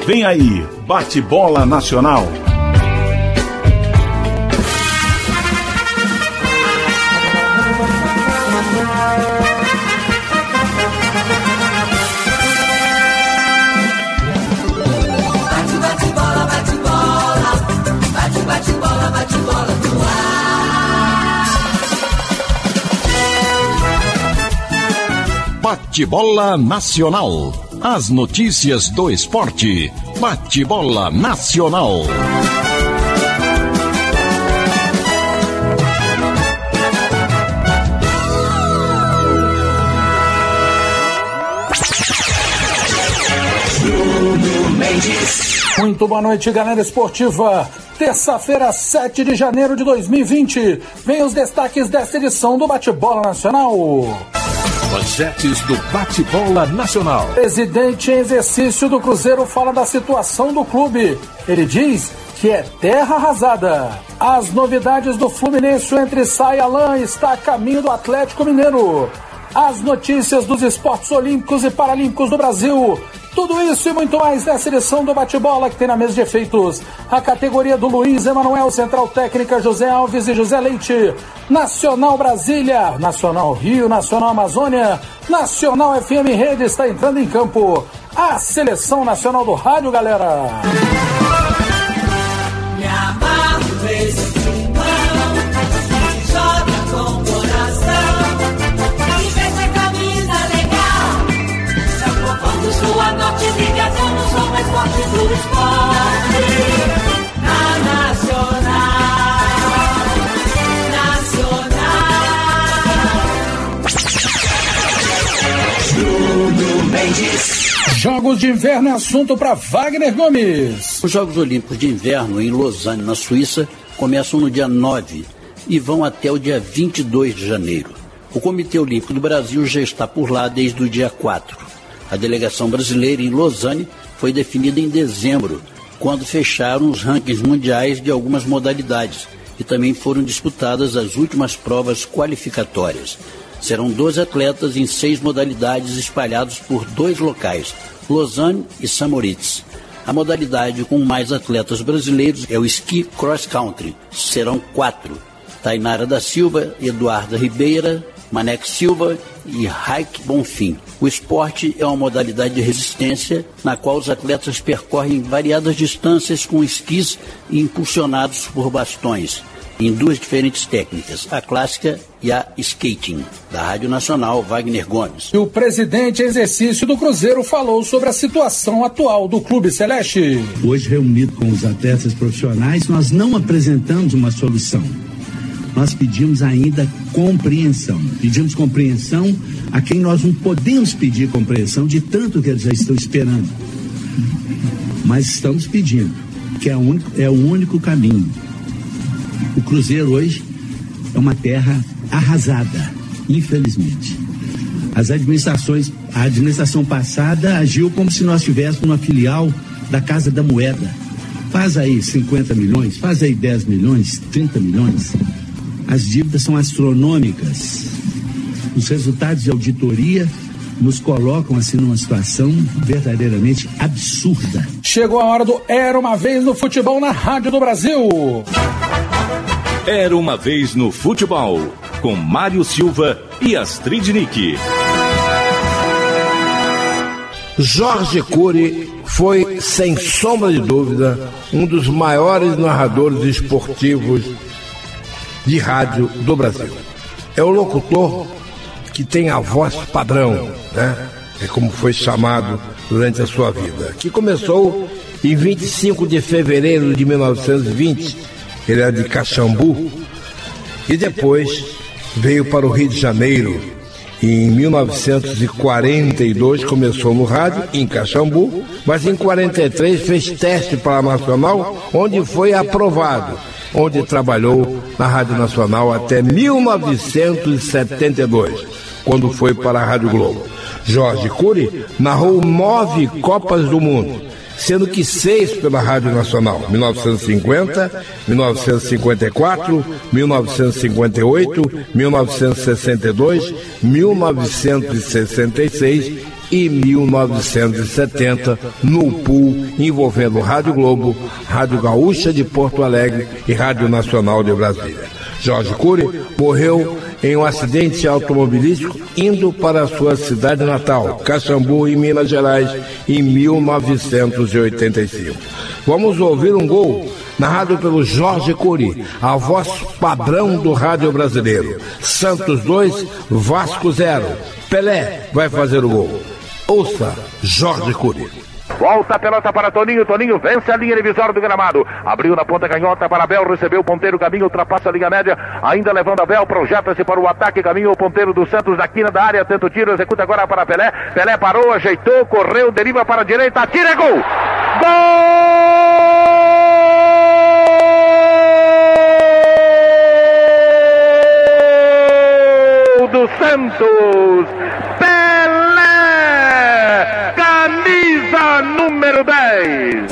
Vem aí, Bate-Bola Nacional. Bate-Bola Nacional. As notícias do esporte. Bate-Bola Nacional. Muito boa noite, galera esportiva. Terça-feira, 7 de janeiro de 2020. Vem os destaques desta edição do Bate-Bola Nacional. Manchetes do Bate-Bola Nacional. Presidente em exercício do Cruzeiro fala da situação do clube. Ele diz que é terra arrasada. As novidades do Fluminense, entre Sá e Alain, está a caminho do Atlético Mineiro. As notícias dos esportes olímpicos e paralímpicos do Brasil. Tudo isso e muito mais nessa edição do Bate-Bola, que tem na mesa de efeitos a categoria do Luiz Emanuel, Central Técnica José Alves e José Leite, Nacional Brasília, Nacional Rio, Nacional Amazônia, Nacional FM Rede está entrando em campo. A Seleção Nacional do Rádio, galera. Me amarro nesse timão, joga com coração, e veste a camisa legal, já conforto sua norte, liga, somos o mais forte do esporte, na Nacional, Bruno Mendes. Jogos de Inverno é assunto para Wagner Gomes. Os Jogos Olímpicos de Inverno em Lausanne, na Suíça, começam no dia 9 e vão até o dia 22 de janeiro. O Comitê Olímpico do Brasil já está por lá desde o dia 4. A delegação brasileira em Lausanne foi definida em dezembro, quando fecharam os rankings mundiais de algumas modalidades e também foram disputadas as últimas provas qualificatórias. Serão 12 atletas em 6 modalidades espalhados por 2 locais, Lausanne e St. Moritz. A modalidade com mais atletas brasileiros é o esqui cross country. Serão 4. Tainara da Silva, Eduarda Ribeira, Manex Silva e Raik Bonfim. O esporte é uma modalidade de resistência na qual os atletas percorrem variadas distâncias com esquis impulsionados por bastões, em 2 diferentes técnicas, a clássica e a skating. Da Rádio Nacional, Wagner Gomes. E o presidente em exercício do Cruzeiro falou sobre a situação atual do Clube Celeste. Hoje, reunido com os atletas profissionais, nós não apresentamos uma solução. Nós pedimos ainda compreensão. Pedimos compreensão a quem nós não podemos pedir compreensão de tanto que eles já estão esperando. Mas estamos pedindo, que é o único caminho. O Cruzeiro hoje é uma terra arrasada, infelizmente. A administração passada agiu como se nós estivéssemos numa filial da Casa da Moeda. Faz aí 50 milhões, faz aí 10 milhões, 30 milhões. As dívidas são astronômicas. Os resultados de auditoria nos colocam assim numa situação verdadeiramente absurda. Chegou a hora do Era Uma Vez no Futebol na Rádio do Brasil. Era Uma Vez no Futebol, com Mário Silva e Astrid Nick. Jorge Cury foi, sem sombra de dúvida, um dos maiores narradores esportivos de rádio do Brasil. É o locutor que tem a voz padrão, né? É como foi chamado durante a sua vida. Que começou em 25 de fevereiro de 1920, ele era de Caxambu, e depois veio para o Rio de Janeiro. Em 1942 começou no rádio, em Caxambu, mas em 43 fez teste para a Nacional, onde foi aprovado, onde trabalhou na Rádio Nacional até 1972, quando foi para a Rádio Globo. Jorge Cury narrou 9 Copas do Mundo, sendo que 6 pela Rádio Nacional, 1950, 1954, 1958, 1962, 1966 e 1970 no pool envolvendo Rádio Globo, Rádio Gaúcha de Porto Alegre e Rádio Nacional de Brasília. Jorge Cury morreu em um acidente automobilístico indo para a sua cidade natal, Caxambu, em Minas Gerais, em 1985. Vamos ouvir um gol narrado pelo Jorge Cury, a voz padrão do rádio brasileiro. Santos 2, Vasco 0. Pelé vai fazer o gol. Ouça Jorge Cury. Volta a pelota para Toninho, Toninho vence a linha divisória do gramado, abriu na ponta canhota para Abel, recebeu o ponteiro, caminho, ultrapassa a linha média, ainda levando Abel, projeta-se para o ataque, caminho, o ponteiro do Santos da quina da área, tenta o tiro, executa agora para Pelé, Pelé parou, ajeitou, correu, deriva para a direita, atira, gol! Gol do Santos! Pelé! Camisa número 10.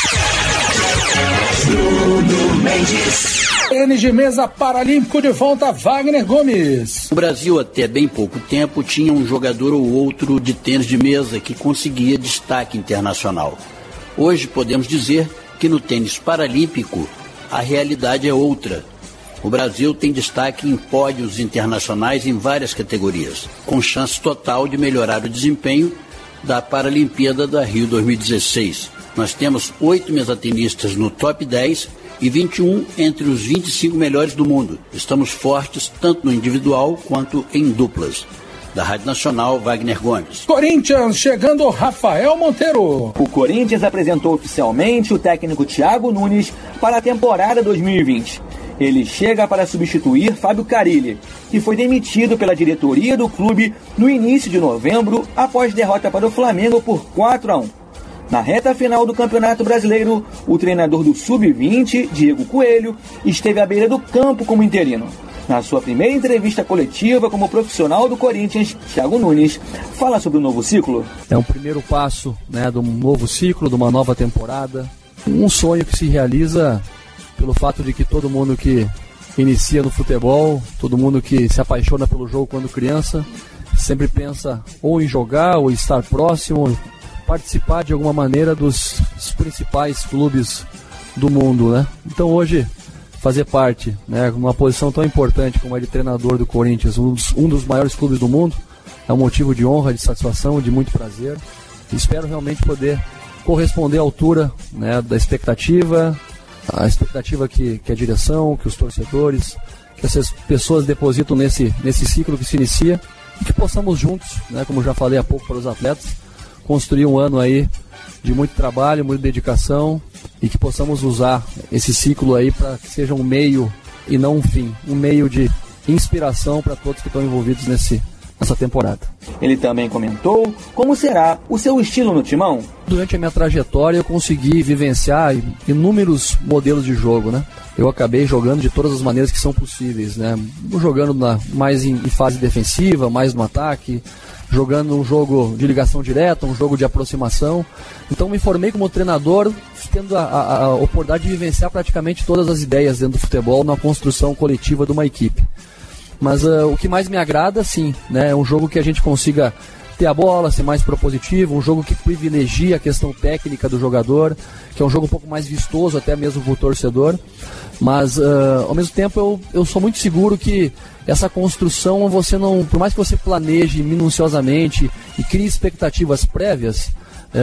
Tênis de mesa paralímpico de volta, Wagner Gomes. O Brasil, até bem pouco tempo, tinha um jogador ou outro de tênis de mesa que conseguia destaque internacional. Hoje podemos dizer que no tênis paralímpico a realidade é outra. O Brasil tem destaque em pódios internacionais em várias categorias, com chance total de melhorar o desempenho da Paralimpíada da Rio 2016. Nós temos 8 mesatenistas no top 10 e 21 entre os 25 melhores do mundo. Estamos fortes tanto no individual quanto em duplas. Da Rádio Nacional, Wagner Gomes. Corinthians, chegando Rafael Monteiro. O Corinthians apresentou oficialmente o técnico Thiago Nunes para a temporada 2020. Ele chega para substituir Fábio Carille, que foi demitido pela diretoria do clube no início de novembro após derrota para o Flamengo por 4-1. Na reta final do Campeonato Brasileiro, o treinador do Sub-20, Diego Coelho, esteve à beira do campo como interino. Na sua primeira entrevista coletiva como profissional do Corinthians, Thiago Nunes fala sobre o novo ciclo. É um primeiro passo, de um novo ciclo, de uma nova temporada. Um sonho que se realiza pelo fato de que todo mundo que inicia no futebol, todo mundo que se apaixona pelo jogo quando criança, sempre pensa ou em jogar, ou estar próximo, participar de alguma maneira dos principais clubes do mundo, Então hoje, fazer parte, numa posição tão importante como a de treinador do Corinthians, um dos maiores clubes do mundo, é um motivo de honra, de satisfação, de muito prazer. Espero realmente poder corresponder à altura, da expectativa, a expectativa que a direção, que os torcedores, que essas pessoas depositam nesse ciclo que se inicia, e que possamos juntos, como já falei há pouco para os atletas, construir um ano aí de muito trabalho, muita dedicação, e que possamos usar esse ciclo aí para que seja um meio e não um fim, um meio de inspiração para todos que estão envolvidos nessa temporada. Ele também comentou como será o seu estilo no timão. Durante a minha trajetória eu consegui vivenciar inúmeros modelos de jogo, Eu acabei jogando de todas as maneiras que são possíveis, Jogando mais em fase defensiva, mais no ataque, jogando um jogo de ligação direta, um jogo de aproximação. Então me formei como treinador, tendo a oportunidade de vivenciar praticamente todas as ideias dentro do futebol na construção coletiva de uma equipe. Mas o que mais me agrada, sim, é um jogo que a gente consiga ter a bola, ser mais propositivo, um jogo que privilegia a questão técnica do jogador, que é um jogo um pouco mais vistoso até mesmo para o torcedor. Mas, ao mesmo tempo, eu sou muito seguro que essa construção, você não, por mais que você planeje minuciosamente e crie expectativas prévias,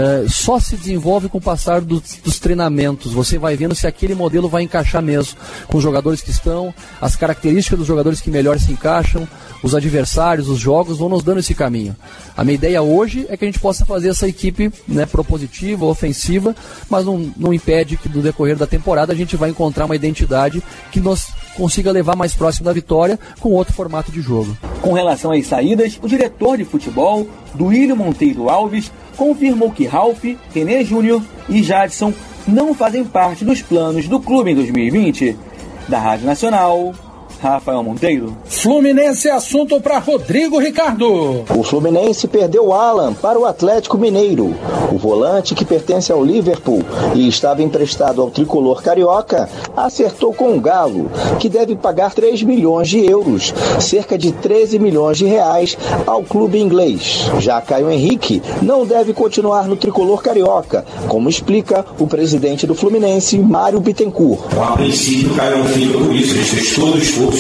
só se desenvolve com o passar dos treinamentos. Você vai vendo se aquele modelo vai encaixar mesmo com os jogadores que estão, as características dos jogadores que melhor se encaixam, os adversários, os jogos vão nos dando esse caminho. A minha ideia hoje é que a gente possa fazer essa equipe propositiva, ofensiva, mas não impede que no decorrer da temporada a gente vai encontrar uma identidade que nos consiga levar mais próximo da vitória com outro formato de jogo. Com relação às saídas, o diretor de futebol, Duílio Monteiro Alves, confirmou que Ralf, René Júnior e Jadson não fazem parte dos planos do clube em 2020. Da Rádio Nacional, Rafael Monteiro. Fluminense é assunto para Rodrigo Ricardo. O Fluminense perdeu Alan para o Atlético Mineiro. O volante, que pertence ao Liverpool e estava emprestado ao tricolor carioca, acertou com o Galo, que deve pagar 3 milhões de euros, cerca de 13 milhões de reais, ao clube inglês. Já Caio Henrique não deve continuar no tricolor carioca, como explica o presidente do Fluminense, Mário Bittencourt. A princípio, Caio fica por isso, ele fez todo o esforço,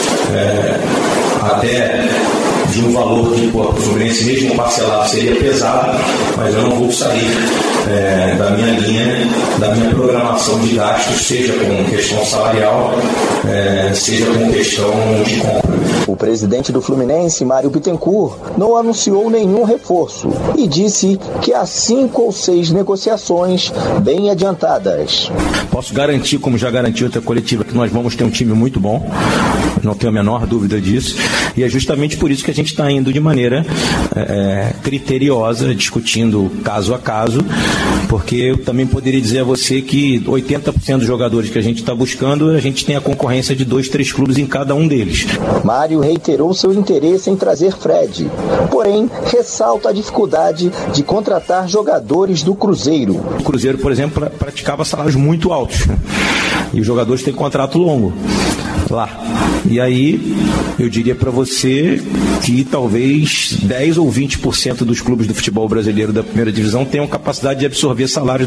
até de um valor que o Fluminense mesmo parcelado seria pesado, mas eu não vou sair da minha linha, da minha programação de gastos, seja com questão salarial, seja com questão de compra. O presidente do Fluminense, Mário Bittencourt, não anunciou nenhum reforço e disse que há 5 ou 6 negociações bem adiantadas. Posso garantir, como já garanti outra coletiva, que nós vamos ter um time muito bom, não tenho a menor dúvida disso, e é justamente por isso que a gente está indo de maneira criteriosa, discutindo caso a caso, porque eu também poderia dizer a você que 80% dos jogadores que a gente está buscando, a gente tem a concorrência de 2, 3 clubes em cada um deles. Mário reiterou seu interesse em trazer Fred, porém ressalta a dificuldade de contratar jogadores do Cruzeiro. O Cruzeiro, por exemplo, praticava salários muito altos, e os jogadores têm contrato longo lá. E aí, eu diria para você que talvez 10 ou 20% dos clubes do futebol brasileiro da primeira divisão tenham capacidade de absorver salários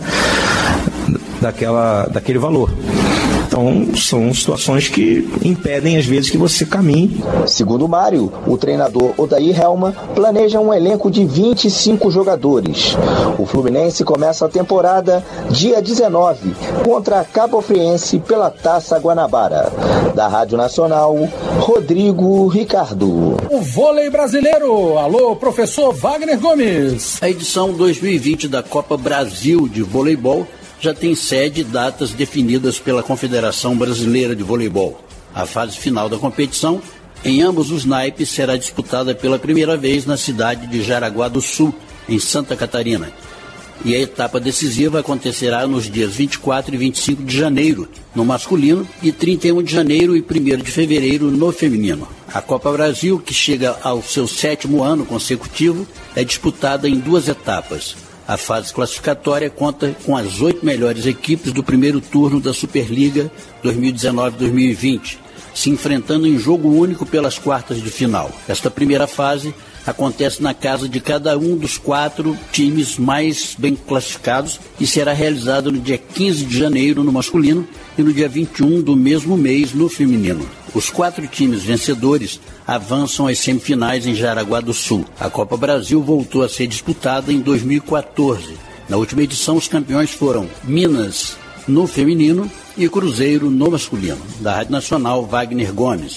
daquele valor. Então, são situações que impedem, às vezes, que você caminhe. Segundo Mário, o treinador Odair Helma planeja um elenco de 25 jogadores. O Fluminense começa a temporada dia 19, contra a Cabofriense pela Taça Guanabara. Da Rádio Nacional, Rodrigo Ricardo. O vôlei brasileiro. Alô, professor Wagner Gomes. A edição 2020 da Copa Brasil de Voleibol já tem sede e datas definidas pela Confederação Brasileira de Voleibol. A fase final da competição, em ambos os naipes, será disputada pela primeira vez na cidade de Jaraguá do Sul, em Santa Catarina. E a etapa decisiva acontecerá nos dias 24 e 25 de janeiro, no masculino, e 31 de janeiro e 1º de fevereiro, no feminino. A Copa Brasil, que chega ao seu 7º ano consecutivo, é disputada em 2 etapas. A fase classificatória conta com as 8 melhores equipes do primeiro turno da Superliga 2019-2020, se enfrentando em jogo único pelas quartas de final. Esta primeira fase acontece na casa de cada um dos 4 times mais bem classificados e será realizada no dia 15 de janeiro no masculino e no dia 21 do mesmo mês no feminino. Os 4 times vencedores avançam às semifinais em Jaraguá do Sul. A Copa Brasil voltou a ser disputada em 2014. Na última edição, os campeões foram Minas no feminino e Cruzeiro no masculino. Da Rádio Nacional, Wagner Gomes.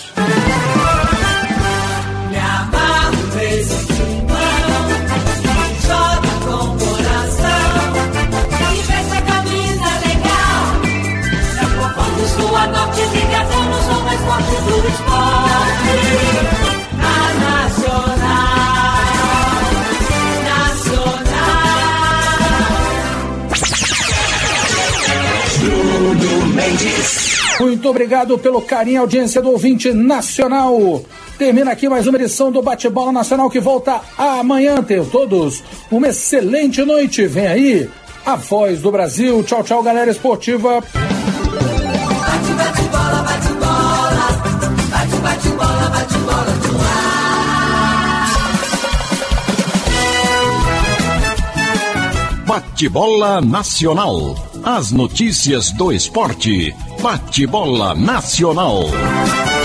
Do esporte, na Nacional. Bruno Mendes. Muito obrigado pelo carinho e audiência do ouvinte nacional. Termina aqui mais uma edição do Bate-Bola Nacional, que volta amanhã. Tenham todos uma excelente noite. Vem aí a Voz do Brasil. Tchau, tchau, galera esportiva. Bate-bola, bate-bola. Bate-bola, bate-bola no ar. Bate-Bola Nacional. As notícias do esporte. Bate-Bola Nacional.